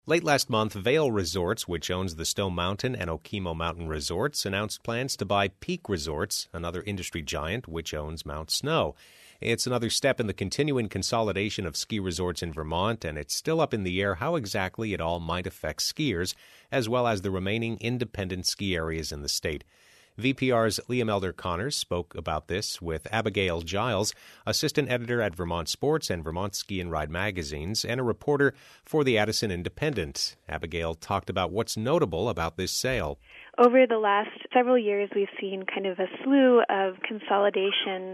Late last month, Vail Resorts, which owns the Stone Mountain and Okemo Mountain Resorts, announced plans to buy Peak Resorts, another industry giant which owns Mount Snow. It's another step in the continuing consolidation of ski resorts in Vermont, and it's still up in the air how exactly it all might affect skiers, as well as the remaining independent ski areas in the state. VPR's Liam Elder-Connors spoke about this with Abigail Giles, assistant editor at Vermont Sports and Vermont Ski and Ride magazines, and a reporter for the Addison Independent. Abigail talked about what's notable about this sale. Over the last several years, we've seen kind of a slew of consolidation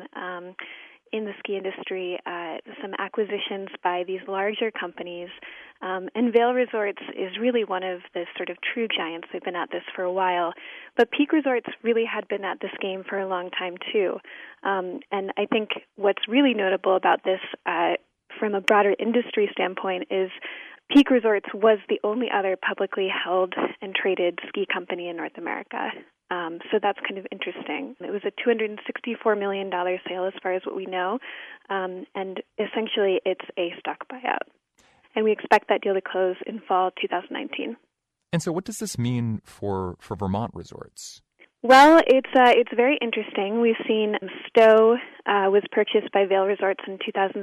in the ski industry, some acquisitions by these larger companies. And Vail Resorts is really one of the sort of true giants. They've been at this for a while. But Peak Resorts really had been at this game for a long time, too. And I think what's really notable about this from a broader industry standpoint is Peak Resorts was the only other publicly held and traded ski company in North America. So that's kind of interesting. It was a $264 million sale as far as what we know, and essentially it's a stock buyout. And we expect that deal to close in fall 2019. And so what does this mean for Vermont resorts? Well, it's very interesting. We've seen Stowe was purchased by Vail Resorts in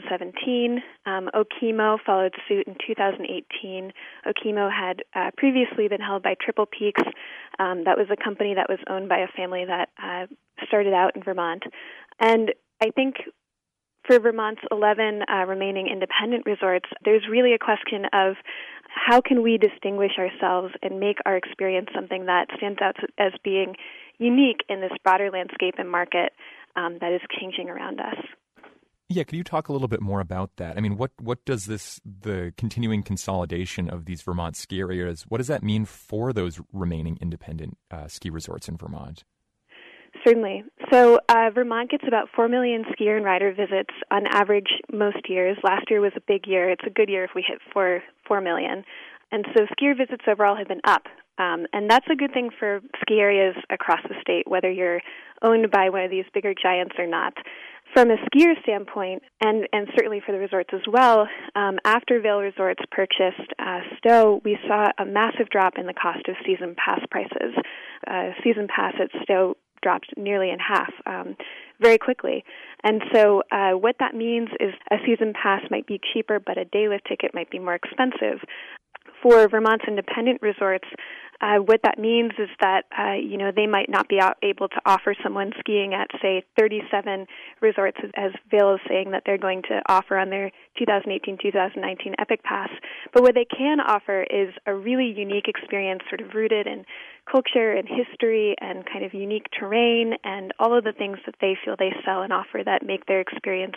2017. Okemo followed suit in 2018. Okemo had previously been held by Triple Peaks. That was a company that was owned by a family that started out in Vermont. And I think for Vermont's 11 remaining independent resorts, there's really a question of how can we distinguish ourselves and make our experience something that stands out as being unique in this broader landscape and market that is changing around us. Yeah, could you talk a little bit more about that? I mean, what does the continuing consolidation of these Vermont ski areas, what does that mean for those remaining independent ski resorts in Vermont? Certainly. So Vermont gets about 4 million skier and rider visits on average most years. Last year was a big year. It's a good year if we hit 4 million. And so skier visits overall have been up. And that's a good thing for ski areas across the state, whether you're owned by one of these bigger giants or not. From a skier standpoint, and certainly for the resorts as well, after Vail Resorts purchased Stowe, we saw a massive drop in the cost of season pass prices. Season pass at Stowe dropped nearly in half very quickly. And so what that means is a season pass might be cheaper, but a day lift ticket might be more expensive. For Vermont's independent resorts, what that means is that they might not be able to offer someone skiing at, say, 37 resorts, as Vail is saying that they're going to offer on their 2018-2019 Epic Pass. But what they can offer is a really unique experience sort of rooted in culture and history and kind of unique terrain and all of the things that they feel they sell and offer that make their experience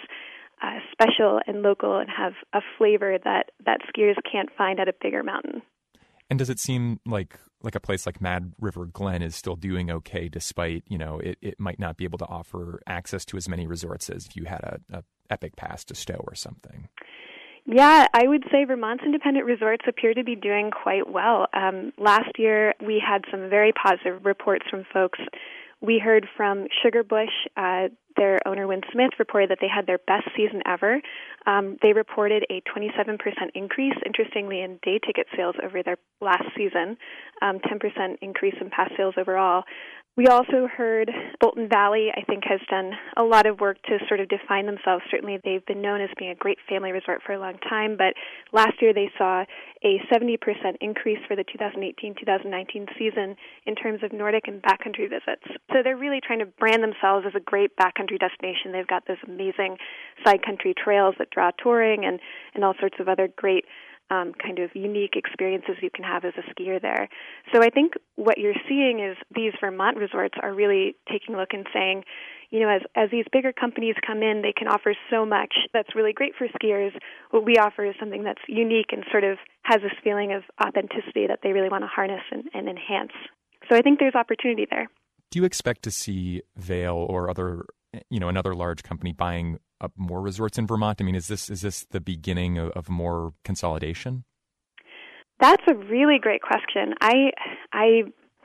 special and local and have a flavor that skiers can't find at a bigger mountain. And does it seem like a place like Mad River Glen is still doing okay despite, it might not be able to offer access to as many resorts as if you had a Epic Pass to Stowe or something? Yeah, I would say Vermont's independent resorts appear to be doing quite well. Last year, we had some very positive reports from folks. We heard from Sugarbush. Their owner, Wynn Smith, reported that they had their best season ever. They reported a 27% increase, interestingly, in day ticket sales over their last season, 10% increase in pass sales overall. We also heard Bolton Valley, I think, has done a lot of work to sort of define themselves. Certainly, they've been known as being a great family resort for a long time, but last year they saw a 70% increase for the 2018-2019 season in terms of Nordic and backcountry visits. So they're really trying to brand themselves as a great backcountry destination. They've got those amazing side country trails that draw touring and all sorts of other great kind of unique experiences you can have as a skier there. So I think what you're seeing is these Vermont resorts are really taking a look and saying, as these bigger companies come in, they can offer so much that's really great for skiers. What we offer is something that's unique and sort of has this feeling of authenticity that they really want to harness and enhance. So I think there's opportunity there. Do you expect to see Vail or another large company buying up more resorts in Vermont? I mean, is this the beginning of more consolidation? That's a really great question. I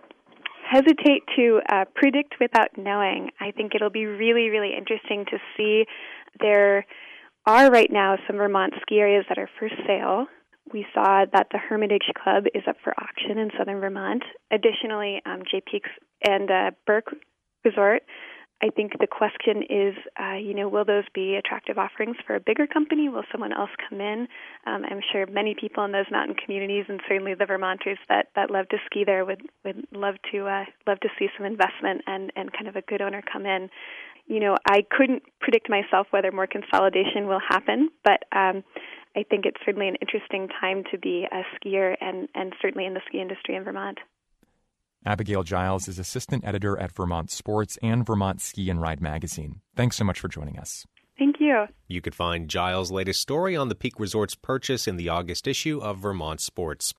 hesitate to predict without knowing. I think it'll be really, really interesting to see. There are right now some Vermont ski areas that are for sale. We saw that the Hermitage Club is up for auction in southern Vermont. Additionally, Jay Peaks and Burke Resort. I think the question is, will those be attractive offerings for a bigger company? Will someone else come in? I'm sure many people in those mountain communities, and certainly the Vermonters that love to ski there, would love to see some investment and kind of a good owner come in. I couldn't predict myself whether more consolidation will happen, but I think it's certainly an interesting time to be a skier and certainly in the ski industry in Vermont. Abigail Giles is assistant editor at Vermont Sports and Vermont Ski and Ride magazine. Thanks so much for joining us. Thank you. You could find Giles' latest story on the Peak Resorts purchase in the August issue of Vermont Sports.